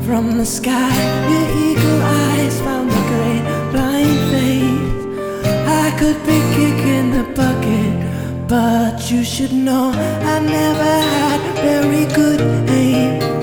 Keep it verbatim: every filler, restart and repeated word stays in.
from the sky. Your eagle eyes found a great blind faith. I could be kicking the bucket, but you should know I never had very good aim.